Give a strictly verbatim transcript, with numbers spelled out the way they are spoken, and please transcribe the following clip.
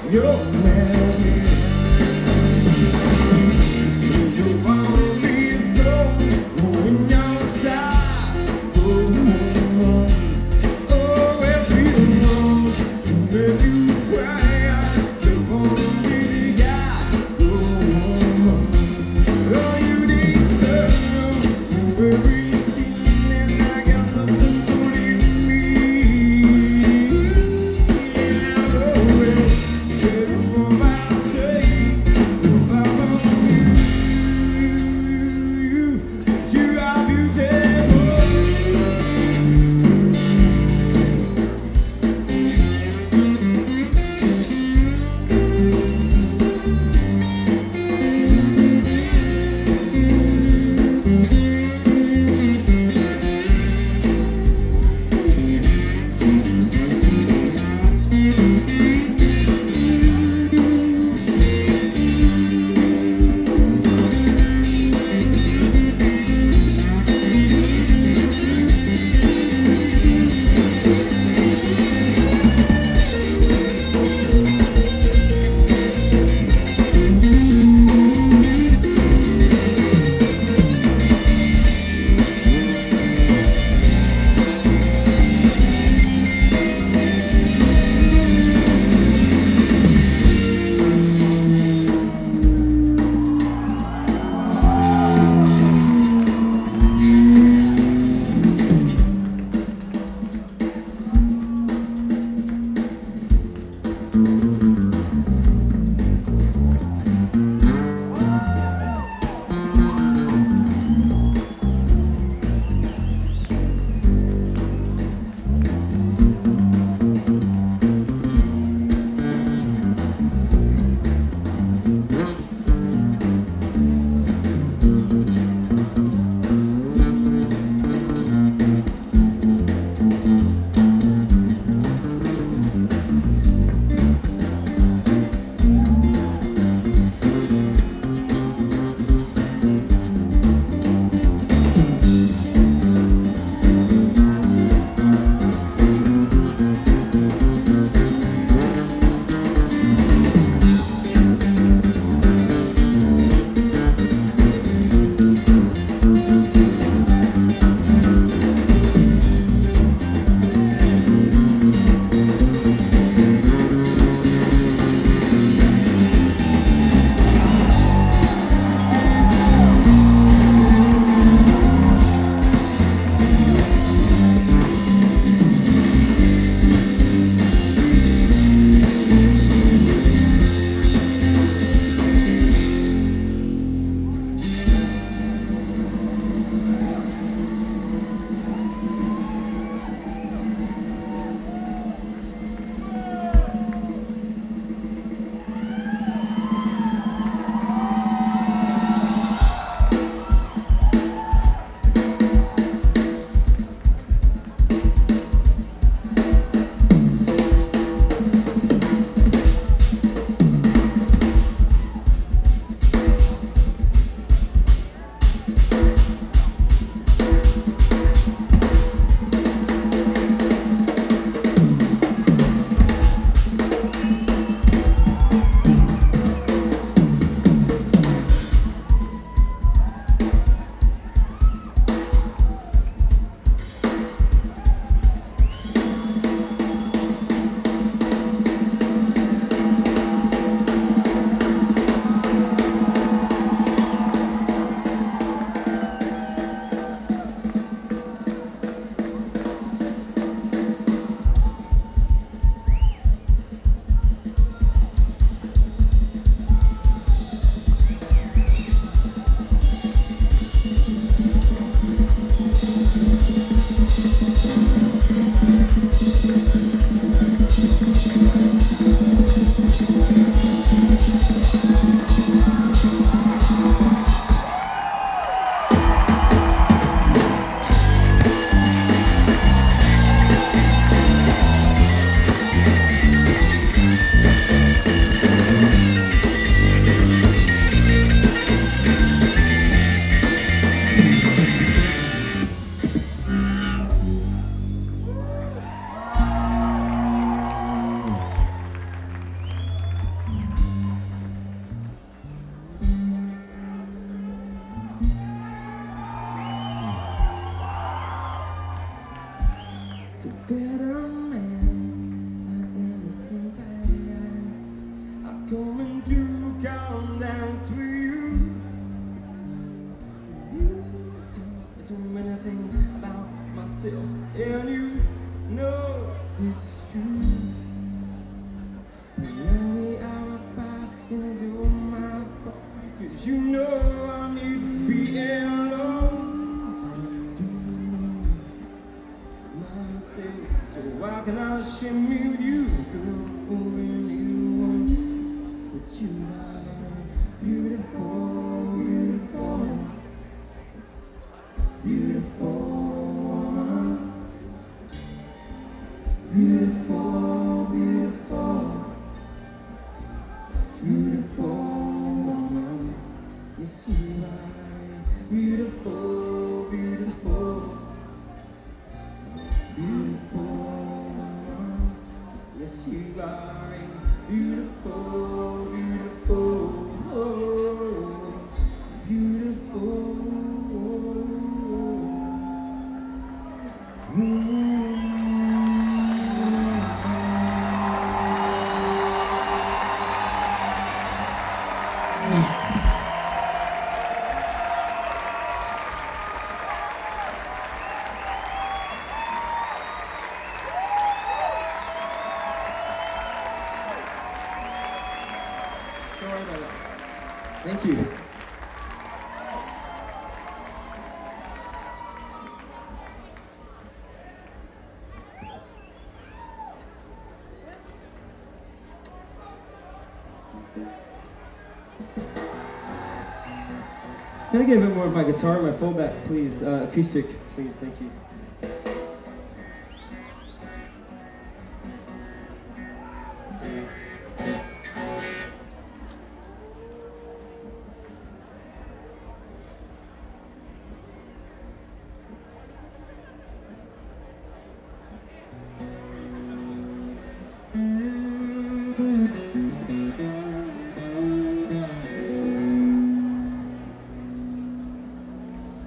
Your magic. You wanna be alone when you're sad. Oh, oh, always be alone. When you cry, you wanna be the guy. Oh, oh, you need to know everything, and I got nothing to leave me. Yeah, oh, yeah. Get over my state if I want you. You are beautiful. coming to count down to you. You tell me so many things about myself, and you know this is true. Let me out of power, and it's all my fault, 'cause you know I need to be alone. Do you know myself? So why can I shame with you, girl? When you want, but you are beautiful, beautiful, beautiful woman, beautiful, beautiful, beautiful woman. Yes, you are beautiful, beautiful, beautiful. Yes, you are a beautiful, beautiful, oh, beautiful. Mm. Don't worry about it. Thank you. Can I get a bit more of my guitar, my fullback, please? Uh, acoustic, please. Thank you.